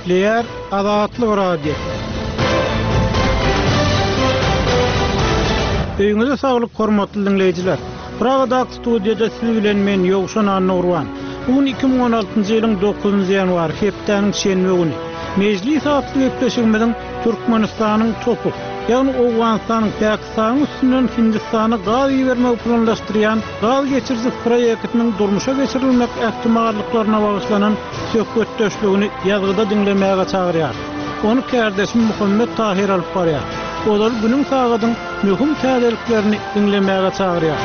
Gepleýär Azatlyk Radio. Öýüňize saglyk, hormatly dinleýijiler. Pragada studiýada siz bilen men Ýogşan Anurwan. Bugün 2016-njy ýylyň 9-njy ýanwary hepdeniň şenbe güni. Mejlis atly gepleşigimiziň Türkmenistanyň topu, ýagny Owganistanyň Pakistanyň üstünden Hindistana gaz ýermek planlaşdyrýan gaz geçirji proýektiniň durmuşa geçirilmek ähtimallyklaryna bagyşlanan söhbet döşlegini ýazgyda dinlemäge çagyrýar. Onu kardeşim Muhammed Tahir alyp barýar. Olar günüň sagydyň möhüm täzeliklerini dinlemäge çagyrýar.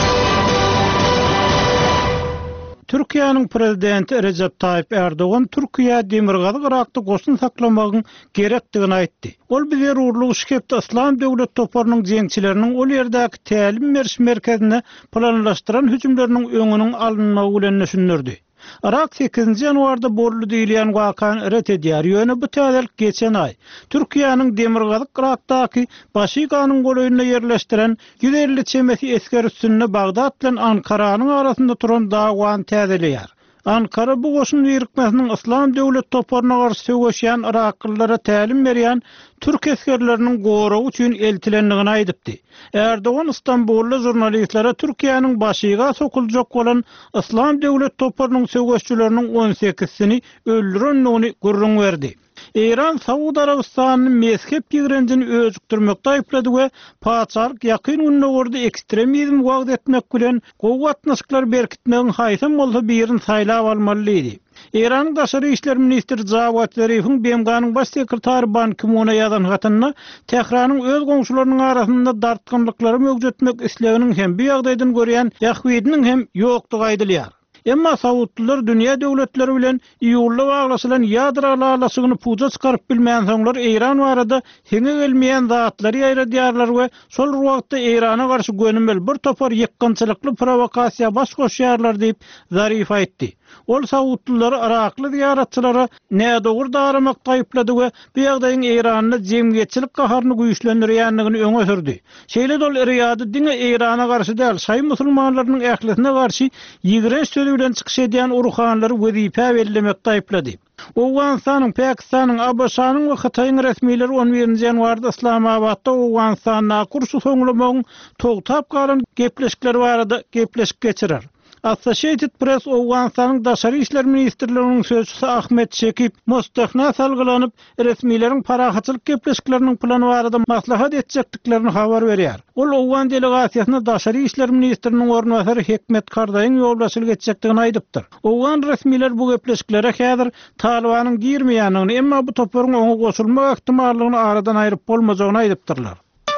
Türkiýanyň prezidenti Recep Tayyip Erdoğan Türkiýe demirgazy Irakda goşun saklamagyň gerekdigini aýtdy. Ol bize urluk şikayetde İslam Döwlet toparynyň jeňçileriniň ol ýerdäki tälim beriş merkezine planlaşdyran hüjümleriniň öňüniň alynmagy bilen düşündirdi. Irak 8-nji ýanwarda bolly diýilen wakany ret edýär. Ýöne bu täzelik geçen ay Türkiýanyň demirgazy Irakdaky Başyganyň goýunyna ýerleşdiren 150 çemesi esker üstünde Bagdad bilen Ankaranyň arasynda turan dagwan täzelýär. Ankara bu goşun ýerikmesiniň İslam Döwlet toparyna garşy söwgeşýän Iraklylara tälim berýän Türk eskerleriniň goragy üçin eltilendigini aýdypdy. Erdoğan İstanbulda jurnalistlere Türkiýanyň başyga sokuljak bolan İslam Döwlet toparynyň söwgeşçileriniň 18-sini öldürenligini gurrun berdi. İran Saudi Arabistanyň mezhep ýigrenjini özükdirmekde aýplady we paçalyk ýakyn gününe gordy ekstremizm wagt etmek bilen gowatnaşyklar berkitmegiň haýsam bolsa birini saýlap almalydy. İran Daşary işler ministri Javad Zarifiň BMG'nyň baş sekretary Ban Ki-moon'a ýazan hatyna Tehranyň öz goňşularynyň arasynda dartgynlyklary mögüzetmek isleginiň hem bu ýagdaýdan görýän ýahwidiniň hem ýokdugy aýdylýar. Emma Saudlar dünýä döwletleri bilen ýurly baglaşylan ýadra lalasygyny puja çykaryp bilmeýän soňlar İran barada heňe gelmeýän zatlary ýaýradýarlar we şol wagtda Irana garşy gönümmel bir topar ýykgynçylykly provokasiýa baş goşýarlar diýip Zarif aýtdy. Ol Saudlary Irakly ziyaratçylara nädogry daramakda aýplady we bu ýagdaýyň Iranyny jemgyýetçilik gaharyny güýçlendirýändigini öňe sürdi. Şeýle dol Riyady diňe Irana garşy däl, şaý musulmanlarynyň ählisine garşy ýigrenç sözi bilen çykyş edýän urhanlary wezipe bellemekde aýplady. Owganistanyň, Pakistanyň, Abaşanyň we Hitaýyň resmileri 11-nji ýanwarda Islamabadda Owganistanyň kursy soňlamagyň togtap galan gepleşikleri barada gepleşik geçirer. Associated Press Owganistanyň Daşary işler ministrliginiň sözçüsü Ahmet Şekip mustahna salgylanyp resmiýetiň parahatçylyk gepleşikleriniň plany barada maslahat etjekdiklerini habar berýär. Ol Owgan delegasiýasyna Daşary işler ministriniň ornwasary Hekmet Kardaýyň ýolbaşçylyk etjekdigini aýdypdyr. Owgan resmiýetler bu gepleşiklere häzir Talibanyň girmeýändigini, emma bu toparyň oňa goşulmak ähtimallygyny aradan aýryp bolmajagyny aýdypdyrlar.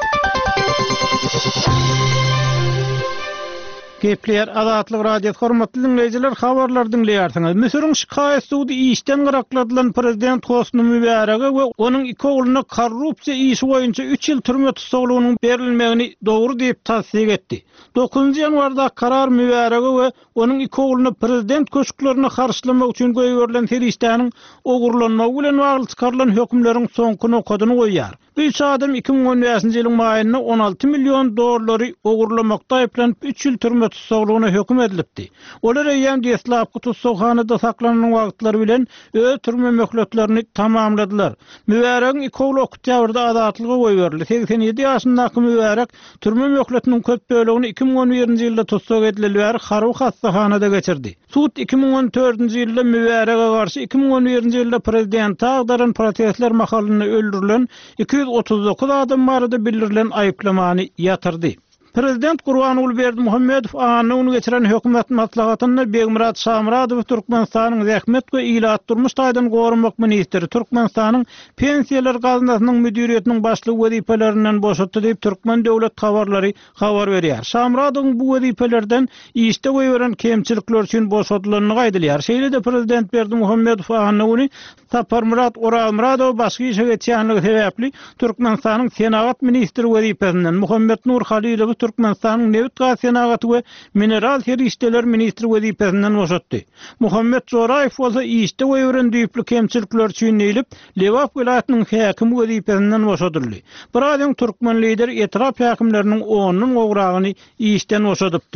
Gepleýär Azatlyk Radio hormatly dinleýijiler, habarlar dinleýärsiňiz. Misiriň şikaýet sudy işden gyrakladylan prezident Hosni Mübareke we onuň iki ogluny korrupsiýa işi boýunça 3 ýyl türme tutsagylygynyň berilmegini dogry diýip tasdik etdi. 9-njy ýanwarda karar Mübareke we onuň iki ogluny prezident köşklerini garşylamak üçin goýberilen serişdäniň ogurlanmagy bilen bagly çykarylan hökümleriň soňkuny okadyny goýýar. Bu üç adam 2015-nji ýylyň maýyna $16 milyon ogurlamakda aýplanyp 3 ýyl türme tutsagylygyna höküm edilipdi. Olar ýa-da deslapky tutsakhanada saklanyň wagtlary bilen öz türme möhletlerini tamamladylar. Mübarekň iki ogly oktyýarda azatlyga goýberildi. 87 ýaşyndaky Mübarek türme möhletiniň köp bölegini 2011-nji ýylda tutsak edilýär, Haruq hastahanada geçirdi. Sud 2014-nji ýylda Mübarek'e garşy 2011-nji ýylda prezident agdaran protestler mahalyny öldürilen 239 adam barada bildirilen aýplamany ýatyrdy. Prezident Gurbanuly Berdimuhammedow anyny geçiren hökümet maslahatyny Begmurat Şamradow Türkmenistanyň zähmet we ilat durmuş taýdan gorunmak ministri Türkmenistanyň pensiýalar gazynasynyň müdiriýetiniň başlyk wezifelerinden boşatdy diýip Türkmen döwlet habarlary habar berýär. Şamradow bu wezifelerden işde goýberen kemçilikler üçin boşatylyny gaýdylýar. Şeýle de prezident Berdimuhammedow anyny Taparmurat Oramradow başga işe geçýänligi sebäpli Türkmenistanyň Senagat ministri wezifesinden Muhammed Nur Halilow Türkmenistanyň Neft gaz senagaty we mineral serişdeler ministri wezifesinden boşatdy. Muhammed Zoraýew bolsa işde goýberen düýpli kemçilikler üçin eýlip Lewap vilayatynyň häkimi wezifesinden boşadyldy. Biradyň türkmen lider etraf häkimleriniň 10-nyň ogragyny işden boşadypdy.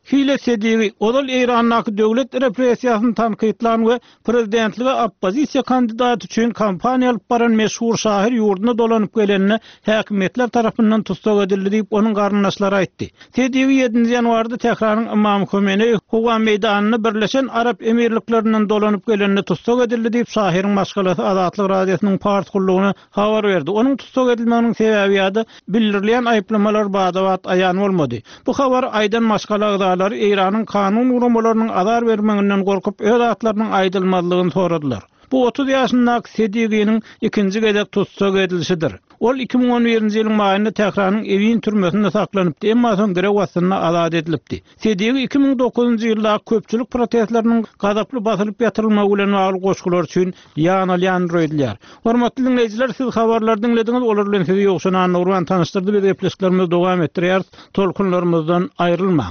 hile sedigi odal Eýranyň döwlet repressiýasyny tanqidlan we prezidentlige oppozisiýa kandidaty üçin kampaniýa alyp baran meşhur şahir ýurduna dolanyp gelenine häkimetler tarapyndan tutsak edildi diýip onuň garyndaşlary aýtdy. Sedigi 7 ýanwarda Tehran Imam Khomeini Howa meýdanyny Birleşen Arap Emirliklerinden dolanyp gelenine tutsak edildi diýip şahirin maşgalasy Azatlyk radiosynyň partgullugyna habar berdi. Onuň tutsak edilmeginiň sebebi ýa-da bildirilýän aýplamalar badawat aýan bolmady. Bu habar aýdan maşgala Eýranyň kanun uramalarynyň azar bermeginden gorkup öz atlarynyň aýdylmalygyny soradylar. Bu 30 ýaşyndaky Sedigiň ikinji gezek tutsak edilişidir. Ol 2011-nji ýylyň maýynda Tehranyň Evin türmesinde saklanypdy, emma soň direk wasyna azat edilipdi. Sedigi 2009-njy ýylda köpçülik protestleriniň gazaply basylyp ýatyrylmagy bilen bagly goşgular üçin ýan-alyan röýdüler. Hormatly dinleýijiler, siz habarlar dinlediňiz, olar bilen sizi ýokşana Nurwan tanıştyrdy. Biz epleşiklerimiz dowam etdirýär. Tolkunlarymyzdan aýrylmaň.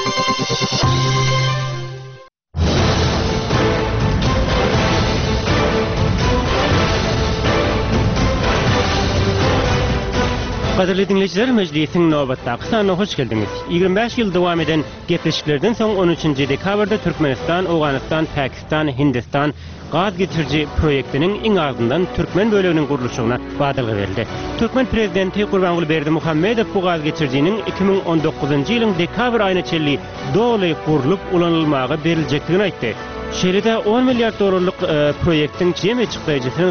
Qadirli dinleyijiler, mejlisiň nowbatdaky sanatyna hoş geldiňiz. 25 ýyl dowam eden gepleşiklerden soň 13-nji dekabrda Türkmenistan, Awganistan, Pakistan, Hindistan gaz getirji proýektiniň iň ardyndan Türkmen böleginiň gurulşygyna badalgy berildi. Türkmen prezidenti Gurbanguly Berdimuhammedow bu gaz getirjiniň 2019-njy ýylyň dekabr aýyna çelli doly gurulup ulanylmagy beriljekdigini aýtdy. Şeride 10 milyar dolarlyk proýektiň jeme çykdyjysynyň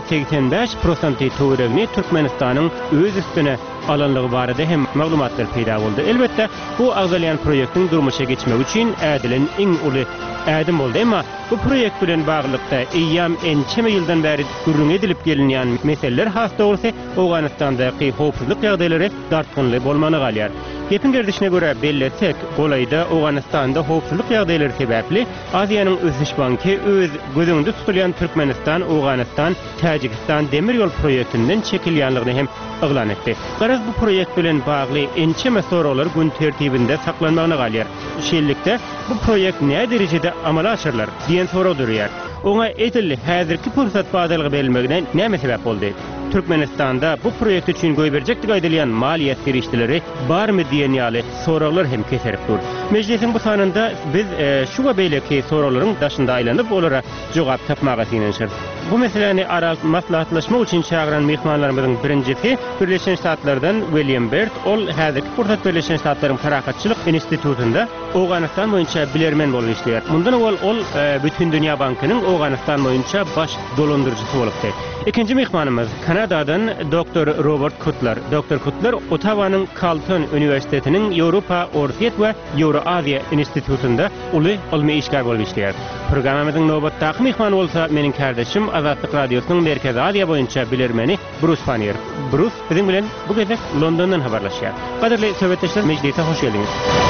85% töweregini Türkmenistanyň öz üstüne alanlygy barada hem maglumatlar peýda boldy. Elbetde bu agzalyan proýektiň durmuşa geçmegi üçin ädilen iň uly ädim boldy, emma bu proýekt bilen baglykda eýýam ençeme ýyldan bäri gürrüň edilip gelinýän meseleler hasta bolsa, Awganistandaky howpsuzlyk ýagdaýlary dartgynly bolmany galýar. Gepin gerdişine göre belletsek, golayda Awganistanda howpsuzlyk ýagdaýlary sebäpli Aziýanyň ösüş banky öz gözüňde tutulýan Türkmenistan, Awganistan, Täjikistan demir ýol proýektinden çekilýänligini hem yglan etdi. Garaz bu proýekt bilen bagly ençeme soralar gün tertibinde saklanmagyna galýar. Şeýlelikde bu proýekt näme derejede amala aşyrlar diýen soraw durýar. Oňa etilli häzirki pursat badalgy berilmegine näme sebäp boldy? Türkmenistanda bu proýekt üçin göýberjekdik aýdylýan maliýet girişdileri barmy diýen ýaly sorawlar hem keserip dur. Mejlisiň bu sanynda biz şu we beýleki sorawlaryň daşynda aýlanyp olara jogap tapmaga synanyşyr. Bu meseleni ara maslahatlaşmak üçin çağıran mehmanlarymyzyň birincisi Birleşen Ştatlardan William Bert. Ol häzirki pursat Birleşen Ştatlaryň Tarakatçylyk institutunda Awganistan boýunça bilermen bolup işleýär. Mundan ol bütün dünýä bankynyň Awganistan boýunça baş dolandyrjysy bolupdy. İkinji mehmanymyz Kanadadan Dr. Robert Cutler. Dr. Cutler Ottawanyň Carleton Üniversitetiniň Ýewropa, Orsiýet we Ýewroaziýa institutunda uly ilmi işgär bolup işleýär. Programmamyzyň nowbatdaky mehmany bolsa meniň kardeşim Azatlyk radiosynyň Merkezi Aziýa boýunça bilermeni Bruce Panier. Bruce biziň bilen bu gezek Londondan habarlaşýar. Gaderli söhbetdeşler, mejlise hoş geldiňiz.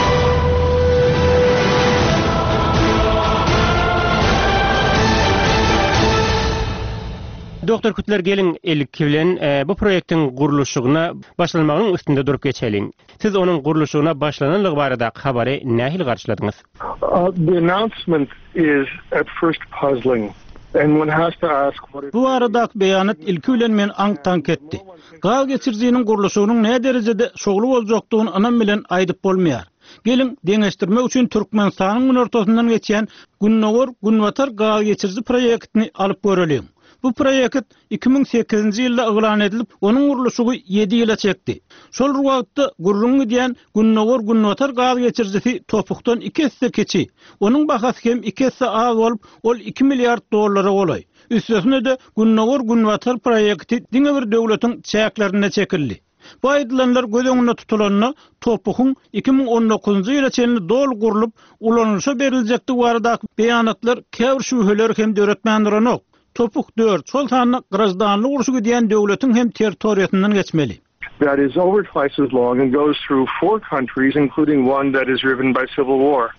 Dr. Cutler, gelin ilki bilen bu proýektiň gurulşygyna başlanmagyň üstünde durup geçelim. Siz onuň gurulşygyna başlananlygy barada habary nähili garşyladyňyz? The announcement is at first puzzling. And one has to ask what bu arada beýanat ilki bilen men aňtank etdi. Gaz geçirjiniň gurulşygynyň näme derejede şogly boljakdygyny anam bilen aýdyp bolmaýar. Gelin deňeşdirmek üçin Türkmenistanyň ortasyndan geçen Gunnovar-Gunwatar gaz geçirji proýektini alyp görelim. Bu proýekt 2008-nji ýylda yglan edilip, onuň gurulşygy 7 ýyla çekdi. Şol wagtda gurrungy diýen Gunnovar-Gunwatar gaz geçirjisi topukdan 2 hisse keçi. Onuň bahasy hem 2 hisse az bolup, ol 2 milyard dollara bolay. Üstesine de Gunnovar-Gunwatar proýekti diňe bir döwletiň çäklerine çekildi. Bu aýdylanlar göz öňünde tutulanna topugyň 2019-njy ýyla çenli dol gurulup ulanylşa beriljekdi baradaky beýanatlar käbir şübheler hem döretmändirenok. Topuk 4, şol sanyny grazdanlyk uruşy diýen döwletiň hem territoriýasyndan geçmeli. that is over twice as long and goes through 4 countries, including one that is riven by civil war.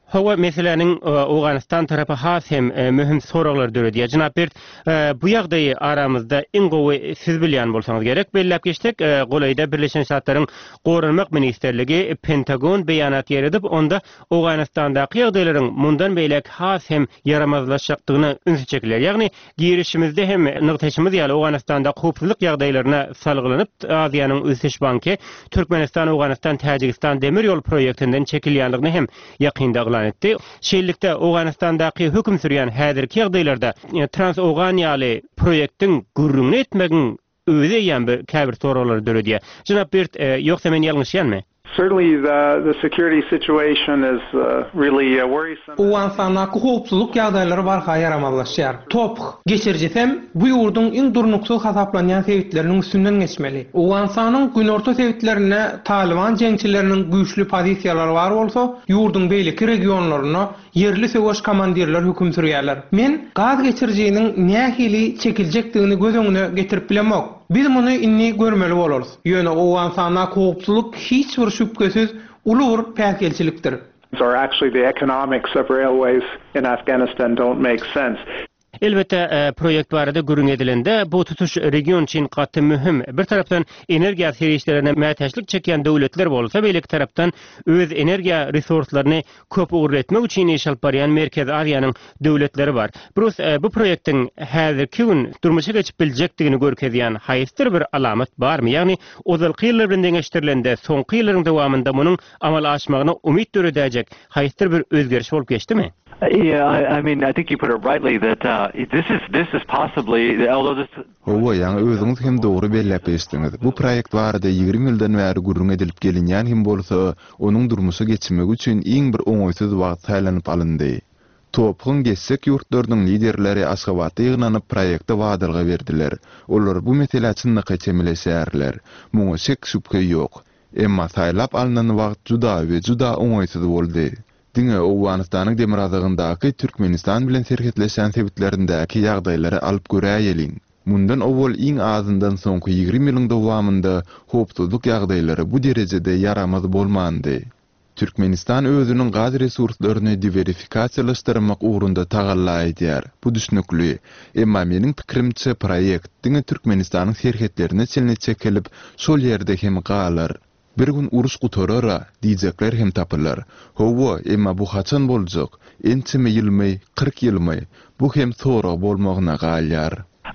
Hawa meselenin Awganistan tarapy has hem mühim soraglar dörediýär. Jynap Bert, bu ýagdaýy aramyzda iň gowy siz bilýän bolsaňyz gerek. Bellep geçdik, Golayda Birleşen Ştatlaryň Gorunmak Ministerligi Pentagon beýanat ýerdip, onda Awganistandaky ýagdaýlaryň mundan beýlek has hem yaramazlaşjakdygyny ünsü çekilýär. Ýagny girişimizde hem nygtaşymyz ýaly Awganistanda howpsuzlyk ýagdaýlaryna salgylanyp, Aziýanyň Ösüş Banky Türkmenistan, Awganistan, Täjikistan demir ýol projektinden çekilýändigini hem ýakynda etti. Şeýlelikde Awganistandaky höküm sürýän häzirki ýagdaýlarda Trans-Awganiýaly projektiň gürrüňini etmegiň öýde ýan bir käbir soraglar döredýär. Jynap Bert, ýoksa men ýalňyşýanmy? Certainly the security situation is really worrisome. Awganistandaky howpsuzlyk ýagdaýlary barha yaramazlaşýar. Top geçirjisem bu ýurdun iň durnuksyz hasaplanýan sebäpleriniň üstünden geçmeli. Awganistanyň günorta sebäplerine Taliban jeňçileriniň güýçlü pozisiýalary bar bolsa, ýurdun beýleki regionlaryna yerli söwüş komandirler höküm sürýärler. Men gaz geçirjiniň nähili çekiljekdigini göz öňüne getirip bilemok. Biz muny inni görmeli bolarys. Ýöne Awganistanda howpsuzlyk hiç bir şüphesiz uly bir päkelçilikdir. Or actually the economics of railways in Afghanistan don't make sense. Elbette projekt barada görüň edilende bu tutuş region için gatty mühim. Bir tarapdan energiýa serişlerine mätäçlik çeken döwletler bolsa, beýleki tarapdan öz energiýa resurslaryny köp uğurletmek üçin iş alyp barýan Merkez Aziýanyň döwletleri bar. Bu projektiň häzirki gün durmuşa geçip biljekdigini görkezýän haýysdyr bir alamat barmy? Ýagny ozalky ýyllar bilen deňeşdirilende soňky ýyllaryň dowamında munyň amal aşmagyna umyt döredäjek haýysdyr bir özgeriş bolup geçdimi? Yeah, I mean, I think you put it rightly that this is possibly, although this. Hawa ýa-ni özüňiz hem dogry bellep geçdiňiz. Bu projekt barada 20 ýyldan bäri gurrun edilip gelinýän hem bolsa, onuň durmuşa geçmek üçin iň bir oňoýsuz wagt taýlanyp alyndy. Topyň geçsek ýurtlarynyň liderleri Aşgabatda ýygnanyp projektde wagdalga berdiler. Olar bu mesele çynna geçemeleşärler. Muňa şek şüphe ýok. Emma taýlap alynan wagt juda oňoýsuz boldy. Diňe Awganistanyň demir azagyndaky Türkmenistan bilen serhetleşen sebäplerindäki ýagdaýlary alyp göräýelin. Mundan owal iň azyndan soňky 20 ýylyň dowamında howpsuzlyk ýagdaýlary bu derejede yaramaz bolmandy. Türkmenistan özüniň gaz resurslaryny diversifikasiýalaşdyrmak ugrunda tagalla edýär. Bu düşnükli. Emma meniň pikirimçe projekt diňe Türkmenistanyň serhetlerine çelne çekilip, şol ýerde hem galar. Bir gün uruş gutarara diýjekler hem tapylar. Hawa, emma bu haçan boljak? Entime ýylmy, 40 ýylmy. Bu hem sonra bolmagyna galýar.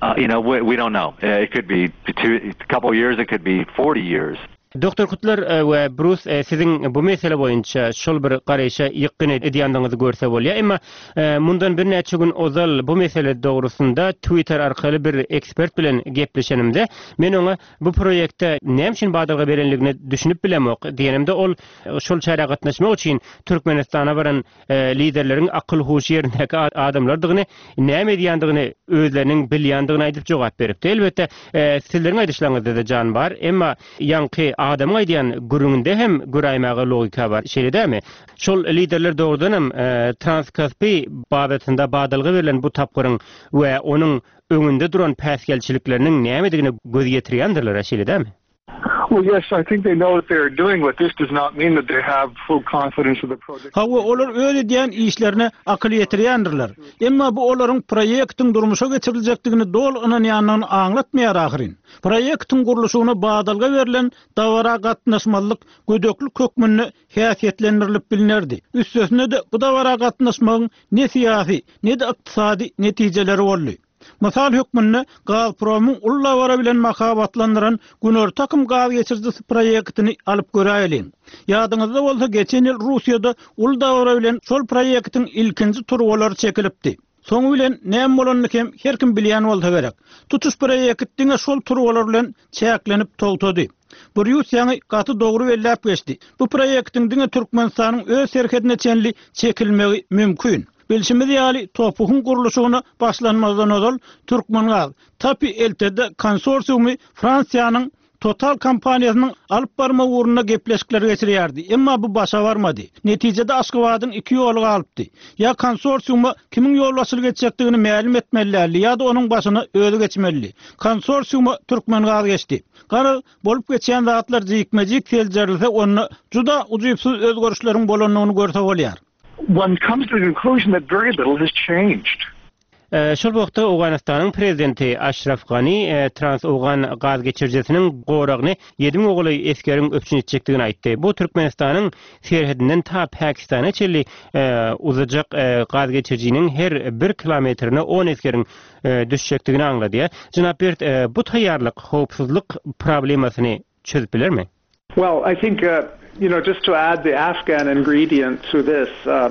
We don't know. It could be a couple of years, it could be 40 years. Dr. Kutler we Bruce sizin bu mesele boyunça şol bir garaýşa ýykyn edýändiňizi görse bolýar. Emma mundan bir näçe gün ozal bu mesele dogrusunda Twitter arkaly bir ekspert bilen gepleşenimde men oňa bu projekte näme üçin badalga berenligini düşünüp bilemok diýenemde ol şol çara gatnaşmak üçin Türkmenistana baran liderleriň akyl hoş ýerindäki adamlardygyny näme edýändigini özleriniň bilýändigini aýdyp jogap beripdi. Elbette sizleriň aýdyşlaryňyzda da jan bar, emma ýanky adam aýdýan gürüňinde hem güräýmäge logika bar. Şeýledämi? Şol liderler dogrudan hem Transkaspi babatynda badalga berilen bu tapgyryň we onuň öňünde duran päsgelçilikleriniň nämedigini göz getirýändirler, şeýledämi? Well, yes, I think they know what they're doing, but this does not mean that they have full confidence of the project. Hawa olar öyle diýen işlerine akyl ýetirýändirler. Emma bu olaryň projektiň durmuşa geçiriljekdigini dol ynanýanyny aňlatmaýar ahyryn. Projektiň gurulşyna badalga berilen dawara gatnaşmalyk gödöklük hökmüni häsiýetlendirilip bilinirdi. Üstesine de bu dawara gatnaşmagyň ne siýasy, ne de ykdysady netijeleri boldy. Masal hökmünde Gazpromyň ulla bara bilen makabatlandyran Günör takım gaz geçirjisi projektini alyp göräýelin. Ýadyňyzda bolsa geçen ýyl Russiýada ulla bara bilen şol projektiň ilkinji turwalary çekilipdi. Soňu bilen näme bolanyny her kim bilýän bolsa gerek. Tutuş projektiňe şol turwalar bilen çäklenip toltady. Bu Russiýany gaty dogry bellep geçdi. Bu projektiň diňe Türkmenistanyň öz serhetine çenli çekilmegi mümkin. Bilşimiz ýaly topugyň gurulşygyna başlanmazdan ozal Türkmengaz Tapi eltede konsorsiumy Fransiýanyň Total kompaniýasynyň alyp barma uğruna gepleşikler geçirýärdi. Emma bu başa barmady. Netijede Aşgabatyň iki ýoly galypdy. Ya konsorsiuma kimiň ýolbaşylyk etjekdigini ma'lum etmeliler, ya da onuň başyna öýe geçmeli. Konsorsiuma Türkmengaz geçdi. Gara bolup geçen zatlar jikmejik teljerilse onu juda ujuýpsyz özgörüşleriň bolanyny görse bolýar. one comes to the conclusion that very little has changed. Şol wagtda Awganystanyň prezidenti Ashraf Ghani Trans-Awgan gaz geçirjesiniň goragyny 7 oguly eskerin öpçün etjekdigini aýtdy. Bu Türkmenistanyň serhedinden ta Pakistana çelli uzajak gaz geçirjiniň her 1 kilometrini 10 eskerin düşjekdigini aňlady. Jynap Bert, bu taýýarlyk howpsuzlyk problemasyny çözüp bilermi? Well, I think just to add the Afghan ingredient to this.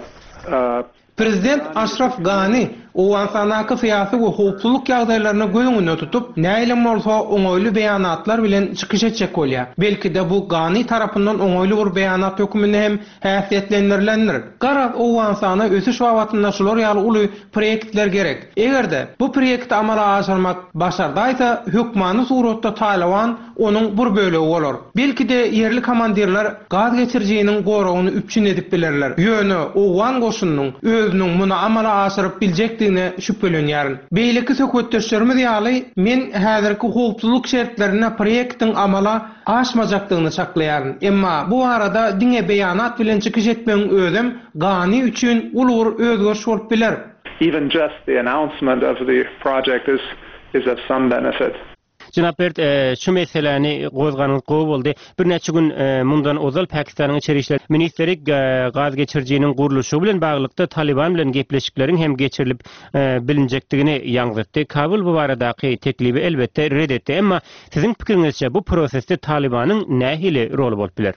Prezident Ashraf Ghani Awganystanyň syýasy we howpsuzlyk ýagdaýlaryny göz öňünde tutup, näýlem bolsa oňoýly beýanatlar bilen çykyş etjek bolýar. Belki de bu Ghani tarapyndan oňoýly bir beýanat hökmüne hem häsiýetlendirilendir. Garaz Awganystana ösüş wagtynda şolar ýaly uly proýektler gerek. Egerde bu proýekti amala aşyrmak başardaýsa, hökmany suratda Taliban onuň bir bölegi bolar. Belki de yerli komandirler gaz geçirjiginiň goragyny üpçün edip bilerler. Ýöne Awgan goşunynyň özüniň muny amala aşyryp biljekdigine şüphelenýär. Beýleki söhbetdeşlerimiz ýaly men häzirki howpsuzlyk şertlerine proýektiň amala aşmajakdygyny çaklaýaryn. Emma bu arada diňe beýanat bilen çykyş etmeň özüm Ghani üçin ulur özgörüş bolup biler. Even just the announcement of the project is of some benefit. Jynap Bert, şu meseleni gozganyň gowy boldy. Bir neçe gün mundan ozal Pakistanyň içeri işler ministeri gaz geçirjiginiň guruluşy bilen baglykda Taliban bilen gepleşikleriň hem geçirilip bilinjekdigini ýaňlatdy. Kabul bu baradaky teklibi elbetde red etdi. Emma siziň pikiriňizçe bu prosesde Talibanyň nähili rolu bolup biler?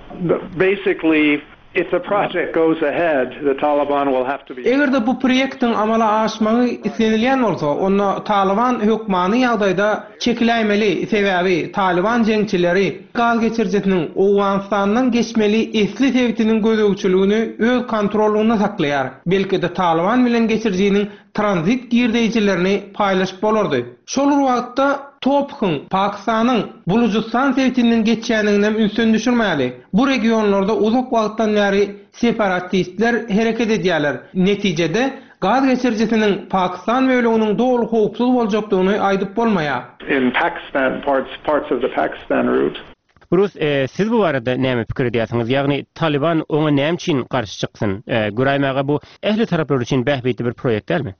Basically, if the project goes ahead, the Taliban will have to be. Egerde bu proýektiň amala aşmagy islenilýän bolsa, onu Taliban hökmany ýagdaýda çekilämeli. Sebäbi Taliban jeňçileri gaz geçirjesiniň Awganystanyň geçmeli esli tewtiniň gözegçiligini öz kontrolugyna saklaýar. Belki de Taliban bilen geçirjiginiň tranzit girdijilerini paýlaşyp bolardy. Şol wagtda Topkun Pakistanyň Bulujistan tewtiniň geçýändiginem ünsün düşürmäli. Bu regionlarda uzak wagtdan bäri separatistler hereket edýärler. Netijede gaz geçirjesiniň Pakistan bölüginiň dogry howpsuz boljakdygyny aýdyp bolmaýar. In Pakistan, parts of the Pakistan route. Bruce, siz bu arada näme pikir edýärsiňiz? Ýagny Taliban oňa näme üçin garşy çyksyn? Güraýmaga bu ähli taraplar üçin bähbetli bir proýekt dälmi?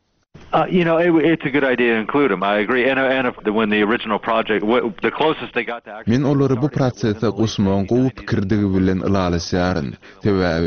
It's a good idea to include them. I agree. And when the original project, the closest they got to actually... Men olary bu prosesde gusmaň gowy pikirdigi bilen ılalasýaryn. Sebäbi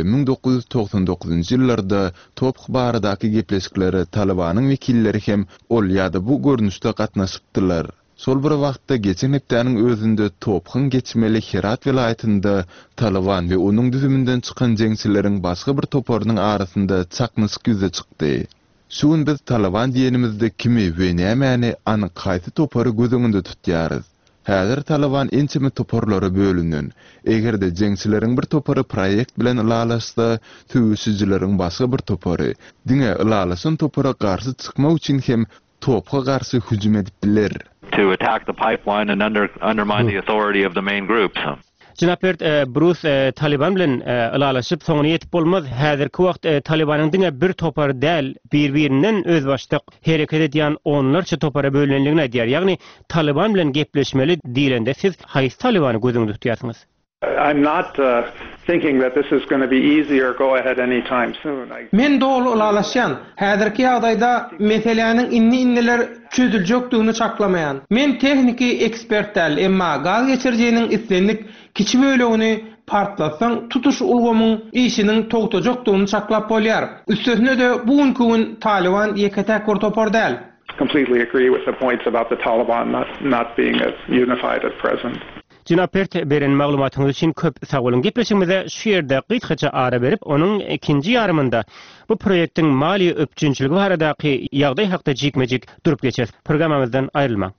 1999-njy ýyllarda Topk baradaky gepleşikleri Talibanyň wekilleri hem ol ýa-da bu görnüşde gatnaşypdylar. Sol bir wagtda geçen hepdeniň özünde Topkyň geçmeli Herat vilayetinde Taliban we onuň düzümünden çykan jeňçileriň başga bir toparynyň arasynda çakmysyk ýüze çykdy. Şuň biz Taliban diýenimizde kimi we nämäni anyk gaýty topary gözüňde tutýarys. Häzir Taliban ençimi toparlary bölünden. Egerde jeňçileriň bir topary proýekt bilen ılalaşsa, tüwüşçileriň başga bir topary, diňe ılalaşan topara garşy çykmak üçin hem Topga garşy hüjüm edip biler. To attack the pipeline and undermine the authority of the main groups. Jynap Bert, Bruce Taliban bilen ılalaşyp soňuna ýetip bolmaz. Häzirki wagt Talibanyň diňe bir topary däl, bir-birinden öz başda hereket edýän onlarça topara bölünenligini aýdýar. Ýagny Taliban bilen gepleşmeli diýilende siz haýsy Talibany gözüňde tutýarsyňyz? I'm not thinking that this is going to be easy or go ahead anytime soon. Men dogry ılalaşýan, häzirki ýagdaýda meseleniň inniler çözüljekdigini çaklamaýan. Men tehniki ekspert däl, emma gaz geçirjiginiň islendik kiçi bölegini partlasaň tutuş ulgamyň işiniň togtajakdygyny çaklap bolýar. Üstesine de bugünkü gün Taliban ýeketäk bir topar däl. Completely agree with the points about the Taliban not being as unified at present. Jynap Bert, beren maglumatyňyz üçin köp sag bolun. Gepleşigimize şu ýerde gysgaça ara berip, onuň ikinji ýarymynda bu proýektiň mali öpçünçiligi baradaky ýagdaý hakda jikmejik durup geçer. Programamyzdan aýrylmaň.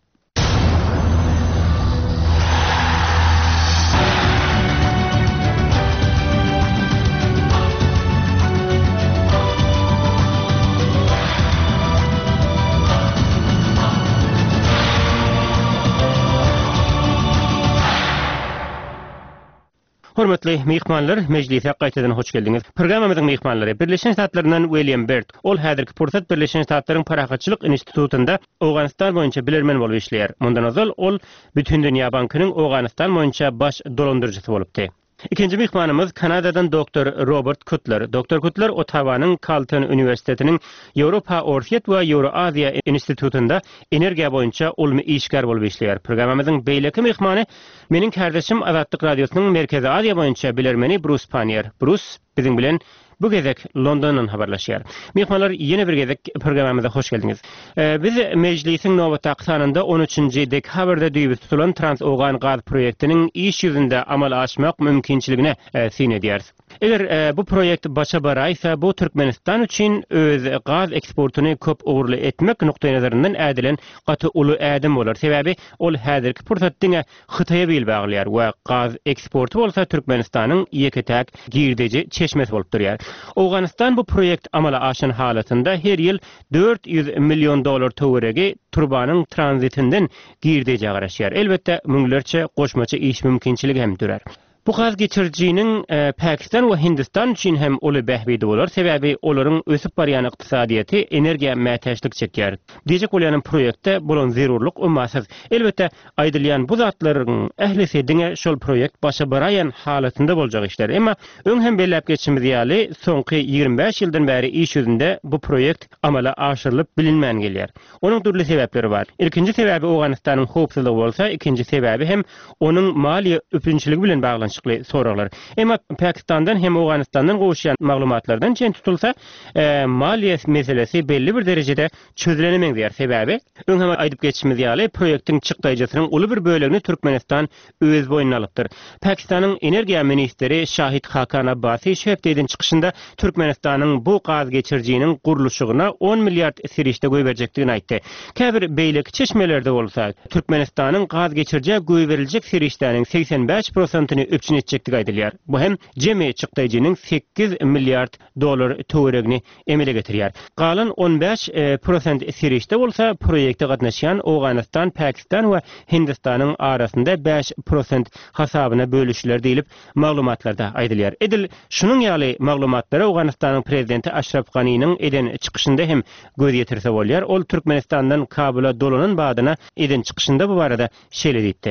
Hormatly mehmanlar, mejlise gaýtadan hoş geldiňiz. Programamyzyň mehmanlary Birleşen Ştatlaryndan William Bert. Ol häzirki pursat Birleşen Ştatlaryň Parahatçylyk institutunda Awganystan boýunça bilermen bolup işleýär. Mundan ozal ol bütün dünýä bankynyň Awganystan boýunça baş dolandyrjysy bolupdy. İkinci mihmanımız Kanadadan Dr. Robert Cutler. Dr. Cutler Ottawa'nın Carleton Üniversiteti'nin Europa Orfiyet ve Euro-Azia Institutunda energiya boyunca ulmy işgär bolup işleýär. Programamyzyň beýleki mihmany meniň kardeşim Azatlyk Radiosynyň Merkezi Azia boyunca bilermeni Bruce Panier. Bruce biziň bilen bu gezek Londondan habarlaşýar. Mihmanlar ýene bir gezek programamyza hoş geldiňiz. Biz meclisiň nowatda sanynda 13-nji dekabrda düýbi tutulan Trans-Ogan gaz proýektiniň iş ýüzünde amal açmak mümkinçiligine sin edýäris. Eger bu proýekt başa baraýsa, bu Türkmenistan üçin öz gaz eksportuny köp uğurlu etmek nokta nazaryndan ädilen gaty uly ädim bolar. Sebäbi ol häzirki pursatdyňa Hytaýa bil baglanýar we gaz eksportu bolsa Türkmenistanyň ýeketäk girdeji çeşmesi bolup durýar. Awganistan bu proýekt amala aşan halatynda her ýyl $400 milyon töweregi turbanyň tranzitinden girdeji garaşýar. Elbetde müňlerçe goşmaça iş mümkinçiligi hem dürer. Bu gaz geçirjiniň Pakistan we Hindistan üçin hem uly bähbidi bolar. Sebäbi olaryň ösüp barýan ykdysadyýaty energiýa mätäçlik çekýär. Diýjek bolýan proýekde bolan zerurluk ummasyz. Elbetde aýdylýan bu zatlaryň ählisi diňe şol proýekt başa baraýan halatynda boljak işler. Emma öň hem belläp geçmedi ýaly soňky 25 ýyldan bäri iş ýüzünde bu proýekt amala aşyrylyp bilinmän gelýär. Onuň türli sebäpleri bar. Ilkinji sebäbi Awganistanyň howpsuzlygy bolsa, ikinji sebäbi hem onuň maliýe öpünçiligi bilen baglanşyk soralar. Emma Pakistandan hem Awganistandan goşýan maglumatlardan çen tutulsa, maliýe meselesi belli bir derejede çözülenemeň diýer. Sebäbi öň hem aýdyp geçmedi ýaly proýektiň çykdaýjasynyň uly bir bölegini Türkmenistan öz boýuna alypdyr. Pakistanyň energiýa ministeri Şahid Hakan Abbasi şeýleýän çykyşynda Türkmenistanyň bu gaz geçirjiniň guruluşyna 10 milliard sirişde goý berjekdigini aýtdy. Käbir beýleki çeşmelerde bolsa, Türkmenistanyň gaz geçirje goý beriljek sirişdäniň 85%-ny öpçün etjekdigi aýdylýar. Bu hem jemi çykdaýjynyň $8 milliard töweregini emele getirýär. Galan 15% sirişde bolsa, proýekde gatnaşýan Awganistan, Pakistan we Hindistanyň arasynda 5% hasabyna bölüşler diýilip maglumatlarda aýdylýar. Edil şunun ýaly maglumatlary Awganistanyň prezidenti Ashraf Ghani'niň eden çykyşynda hem göz ýetirse bolýar. Ol Türkmenistandan Kabula dolanan badyna eden çykyşynda bu barada şeýle diýdi.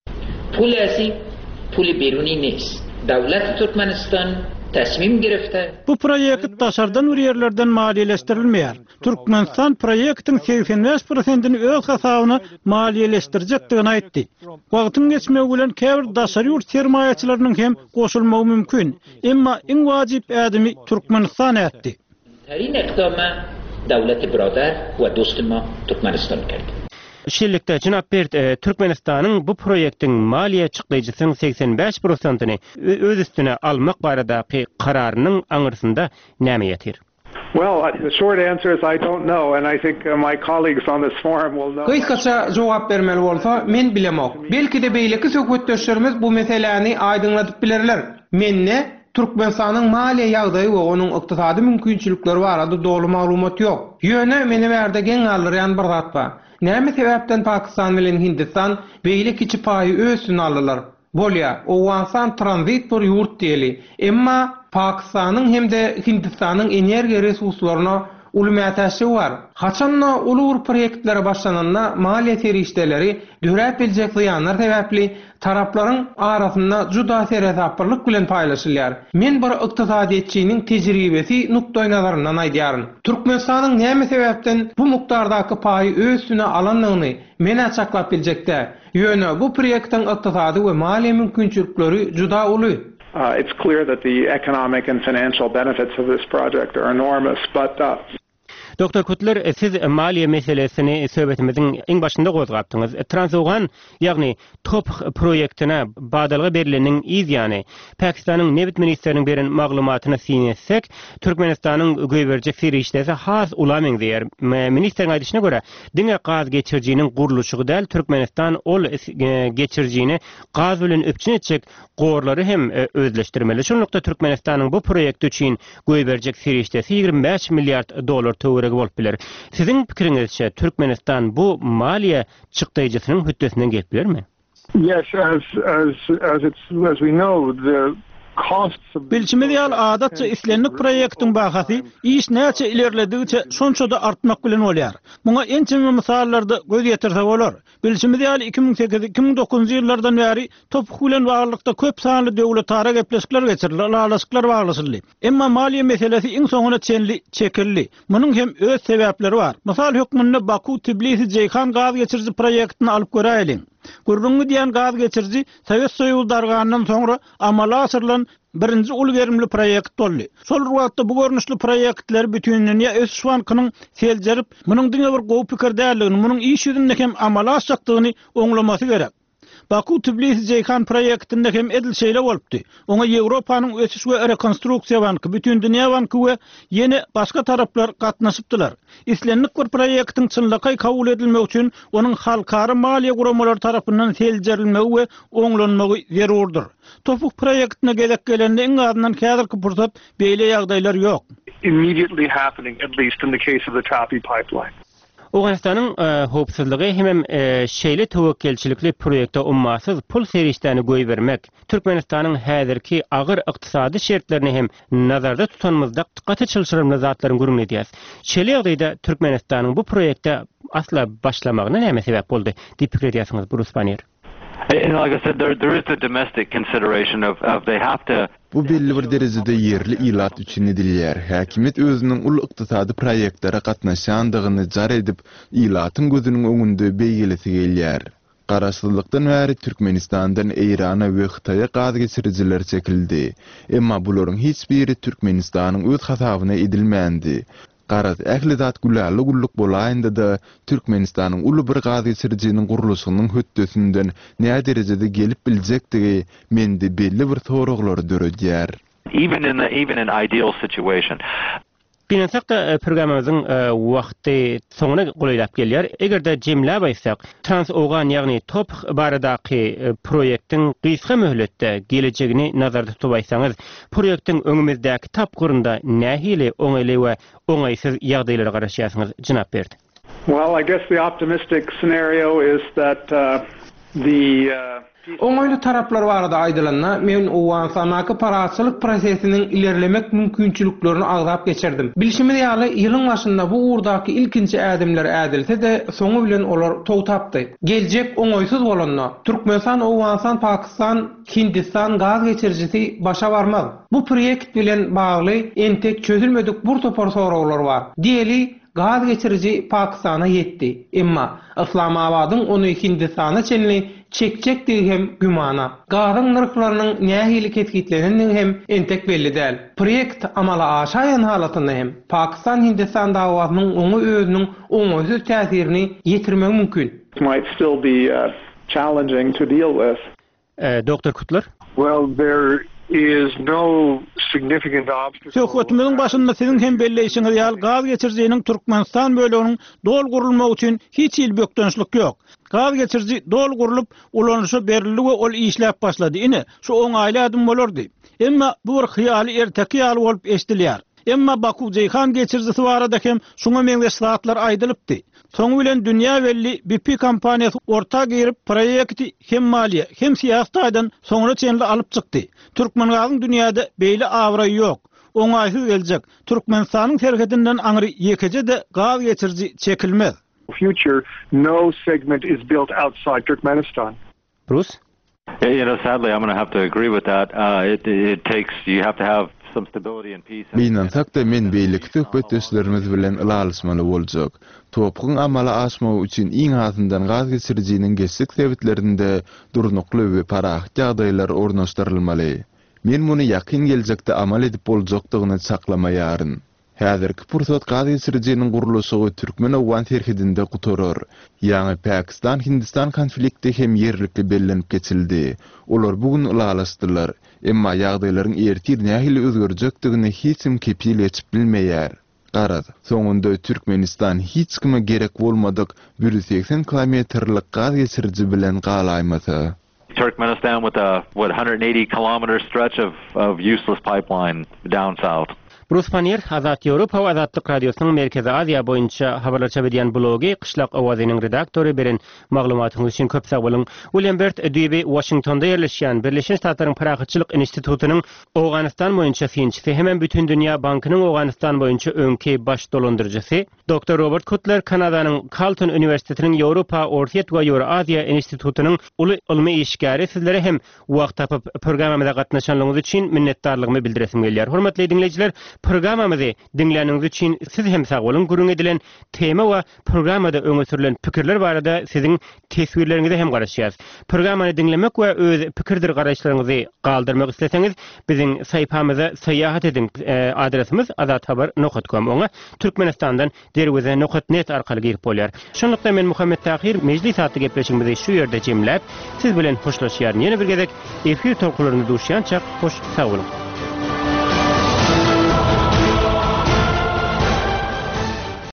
پول بیرونی نیست. دولت ترکمنستان تصمیم گرفته. Bu proýekt daşardan ýerlerden maliýeleşdirilmeýär. Türkmenistan proýektiň 85%-ni öz hasabyna maliýeleşdirjekdigini aýtdy. Wagtyň geçmegi bilen käbir daşary ýurt sermaýaçylarynyň hem goşulmagy mümkin. Emma iň wajyp ädimi Türkmenistan etdi. Tarin iqdama dawlat birodar we dost ma Türkmenistan kerdi. Şeýlelikde Jynap Bert Türkmenistanyň bu proýektiň maliýe çykdaýjysynyň 85%-ni öz üstüne almak baradaky kararynyň aňyrsynda näme ýetir? Well, the short answer is I don't know, and I think my colleagues on this forum will know. Kısaca jogap bermeli bolsa, men bilemok. Belki de beýleki söhbetdeşlerimiz bu meseleni aýdynlatyp bilerler. Menne Türkmenistanyň maliýe ýagdaýy we onuň ykdysady mümkinçilikleri barada dogry maglumat ýok. Ýöne meni berde geň alýan bir zat bar. Näme sebäpden Pakistan bilen Hindistan beýle kiçi paýy ösüni alýarlar? Bolýa, Awganistan tranzit bir ýurt diýeli. Emma Pakistanyň hemde Hindistanyň energiýa resurslaryna ulmaýatasy bar. Haçanna ulur proýektlere başlananda maliýe terişdeleri döräp biljek ýanlar sebäpli taraplaryň arasynda juda serhesaplyk bilen paýlaşylýar. Men bir ykdysadyetçiniň tejribesi nukdaý nazaryndan aýdýaryn. Türkmenistanyň näme sebäpden bu mukdardaky paýy ösüne alanlygyny men açaklap biljekde. Ýöne bu proýektiň ykdysady we maliýe mümkinçilikleri juda uly. It's clear that the economic and financial benefits of this project are enormous, but Dr. Cutler, siz maliýe meselesini söhbetimizin iň başynda gozgapdyňyz. Trans-Ogan, ýagny top proýektine badalga berileniň ýany Pakistanyň Nebit ministeriniň beren maglumatyna sinetsek, Türkmenistanyň göýberjek serişdesi has ulamaň diýer. Ministeriň aýdyşyna görä, diňe gaz geçirjiniň guruluşy däl Türkmenistan ol geçirjini gaz bilen öpçün etjek gorlary hem özleşdirmeli. Şonlukda Türkmenistanyň bu proýekt üçin göýberjek serişdesi $25 milliard bolup biler. Siziň pikiriňizçe Türkmenistan bu maliýe çykdaýjysynyň hüddesinden gelip bilermi? Yes, as we know, costs of Bilçimi diýal adatça islenlik proýektiň bahasy iş näçe ilerledigiçe şonçada artmak bilen bolýar. Muňa ençemi misallarda göz ýetirsek bolar. Bilçimi diýal 2008-2009 ýyllardan bäri topuk bilen baglykda köp sanly döwletara gepleşikler geçirildi, alasklar baglasyldy. Emma maliýe meselesi iň soňuna çekildi. Munyň hem öz sebäpleri bar. Mysal hökmünde Baku Tbilisi Ceyhan gaz geçirji proýektini alyp göräýin. Gurrungy diýen gaz geçirji Sowet Soýuzy dargandan soňra amala asyrylan birinji uly verimli proýekt boldy. Şol wagtda bu görnüşli proýektler bütünlüğüne öz şwankynyň seljerip, munyň diňe bir gowy pikir däligini, munyň iş ýüzünde hem amala aşjakdygyny oňlamasy gerek. Baku Tbilisi Ceyhan proýektinde hem edil şeýle bolupdy. Oňa Ýewropanyň ösüş we rekonstruksiýa banky, bütün dünýä banky we ýene başga taraplar gatnaşypdylar. İslenlik bir proýektiň çynlyky kabul edilmek üçin onuň halkara maliýe guramalary tarapyndan seljerilmegi we oňlanmagy zerurdur. Topuk proýektine gelek gelende iň azyndan häzirki pursat beýle ýagdaýlar ýok. Immediately happening, at least in the case of the Tapi pipeline. Awganistanyň howpsuzlygy hem şeýle tewekkelçilikli proýekde ummasyz pul serişdäni goý bermek, Türkmenistanyň häzirki agyr ykdysady şertlerini hem nazarda tutanmyzda diqqaty çylşyran zatlaryň görünmeli diýär. Şeýle ýagdaýda Türkmenistanyň bu proýekde asla başlamagyna näme sebäp boldy? Diýip pikir edýärsiňiz, Bruce Banier. Like I said, there is the domestic consideration of they have to. Bu belli bir derejede yerli ilat üçin edilýär. Häkimet özüniň ul ykdysady proýektlere gatnaşandygyny jar edip, ilatyň gözüniň öňünde beýgelesi gelýär. Garaşdyrlykdan bäri Türkmenistandan Eýrana we Hytaýa gaz geçirjiler çekildi. Emma bularyň hiç biri Türkmenistanyň öz hasabyna edilmändi. Garaz ähli zat güläli gulluk bolaýynda da Türkmenistanyň uly bir gaz geçirjiniň guruluşynyň hötdesinden näme derejede gelip biljekdigi mende belli bir soraglar döredýär. Even in ideal situation. Bilensak da programımızın wagty soňuna goýlap gelýär. Egerde jemläp aýtsak, Trans-Ogan ýagny top baradaky proýektiň gysga möhletde gelejegini nazarda tutup aýtsaňyz, proýektiň öňümizdäki tapgyrynda nähili oňaýly we oňaýsyz ýagdaýlara garaşýasyňyz jynap berdi. Well, I guess the optimistic scenario is that Oňaýly taraplar barada aýdylanna men Awganistanyň paraçylyk prosesiniň ilerlemek mümkinçiliklerini agzap geçirdim. Bilşimi diýaly ýylyň başynda bu uğurdaky ilkinji ädimler ädilse de soňu bilen olar tow tapdy. Geljek oňaýsyz bolanna Türkmenistan, Awganistan, Pakistan, Hindistan gaz geçirjisi başa barmaz. Bu proýekt bilen bagly entek çözülmedik bir topar soraglar bar. Diýeli gaz geçirji Pakistana yetdi. Emma Islamabadyň ony Hindistana çenli çekçekdi hem gümana. Gazyň nyrklarynyň nähili ketgitlenini hem entek belli däl. Proýekt amala aşaýan halatynda hem Pakistan Hindistan dawatynyň oňa özüniň oňaýsyz täsirini ýetirmek mümkin. It might still be challenging to deal with. Dr. Kutler? Well, there is no significant obstacle. Söhbetimiziň başynda siziň hem belleýişiňiz ýaly gaz geçirjiniň Türkmenistan böleginiň dol gurulmagy üçin hiç il bökdönçlik ýok. Gaz geçirji dol gurulup ulanışa berildi we ol işläp başlady. Ine şu oňaýly adym bolardy. Emma bu bir hyýaly erteki ýaly bolup eşdilýär. Emma Baku Ceyhan geçirjisi barada hem şuňa meňde saatlar aýdylypdy. Soňu bilen dünýä belli BP kompaniýasy ortak girip proýekti hem maliýe hem siýasatydan soňra çenli alyp çykdy. Türkmengazyň dünýäde beýle awray ýok. Oňaýsyz geljek. Türkmenistanyň serhedinden aňry ýekece de gaz geçirji çekilmez. Future, no segment is built outside Turkmenistan. Bruce? Sadly, I'm going to have to agree with that. It takes, you have to have some stability and peace. Bilensak da men beýlik söhbetdeşlerimiz bilen ılalysmaly boljak. Topugyň amala aşmagy üçin iň azyndan gaz geçirjiniň geçik sebäplerinde durnukly we parahat ýagdaýlar ornaşdyrylmaly. Men muny ýakyn geljekde amal edip boljakdygyny saklamaýaryn. Häzirki pursat gaz geçirjiniň guruluşy Türkmen-Awgan serhedinde gutarır. Ýani Pakistan, Hindistan konflikti hem ýerlikli bellenip geçildi. Olar bugün ulalaşdylar. Emma ýagdaýlaryň ertir nähili özgerjekdigini hiç kim kepil etip bilmeýär. Garaz, soňunda Türkmenistan hiç kime gerek bolmadyk 180 kilometrlik gaz geçirji bilen galaýmasy. Turkmenistan with a 180 kilometer stretch of useless pipeline down south. Ruspanir Azat Europa we Azatlyk Radiosynyň Merkezi Aziýa boýunça habarlar çap edýän blogy Qışlaq awazynyň redaktory beren maglumatyňyz üçin köp sag bolun. William Bert Ödübi Washingtonda ýerleşýän Birleşen Ştatlaryň Paragatçylyk Institutunyň Awganistan boýunça synçysy hem Bütün Dünýä Bankynyň Awganistan boýunça öňki baş dolandyrjysy Dr. Robert Cutler Kanadanyň Carleton Üniversitetiniň Ýewropa, Orta we Ýewra Aziýa Institutunyň uly ilmi işgäri sizlere hem wagt tapyp programmada gatnaşanlygyňyz üçin minnetdarlygymı bildiresim gelýär. Hormatly dinleýijiler, programmamyzy dinleýäniňiz üçin siz hem sag bolun. Gürüň edilen tema we programmada öňe sürülen pikirler barada siziň tesbirleriňizi hem garaşýar. Programmany dinlemek we öz pikirdir garaşlaryňyzy galdyrmak isleseňiz, biziň saýpamyza saýahat edin. Adresimiz azathabar.com. Oňa Türkmenistandan derweze.net arkaly girip bolýar. Şonlukda men Muhammed Tahir mejlis satly gepleşigimizi şu ýerde jemläp, siz bilen hoşlaşýar. Ýene bir gezek efir tolkularyny duşýança hoş sag bolun.